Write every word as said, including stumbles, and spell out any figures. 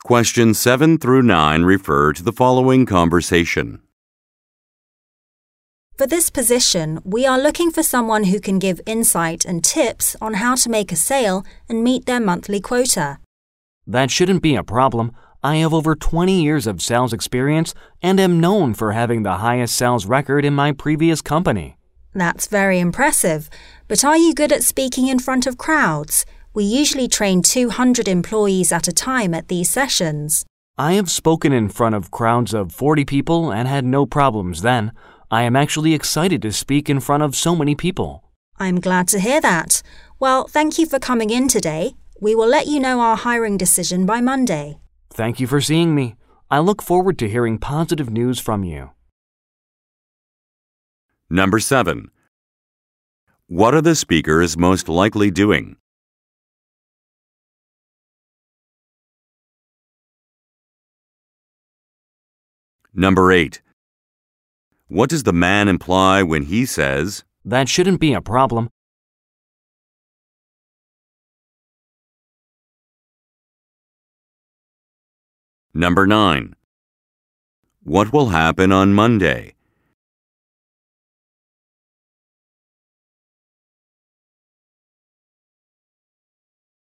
Questions seven through nine refer to the following conversation. For this position, we are looking for someone who can give insight and tips on how to make a sale and meet their monthly quota. That shouldn't be a problem. I have over twenty years of sales experience and am known for having the highest sales record in my previous company. That's very impressive. But are you good at speaking in front of crowds? We usually train two hundred employees at a time at these sessions. I have spoken in front of crowds of forty people and had no problems then. I am actually excited to speak in front of so many people. I'm glad to hear that. Well, thank you for coming in today. We will let you know our hiring decision by Monday. Thank you for seeing me. I look forward to hearing positive news from you. Number seven. What are the speakers most likely doing? Number eight. What does the man imply when he says, That shouldn't be a problem. Number nine. What will happen on Monday?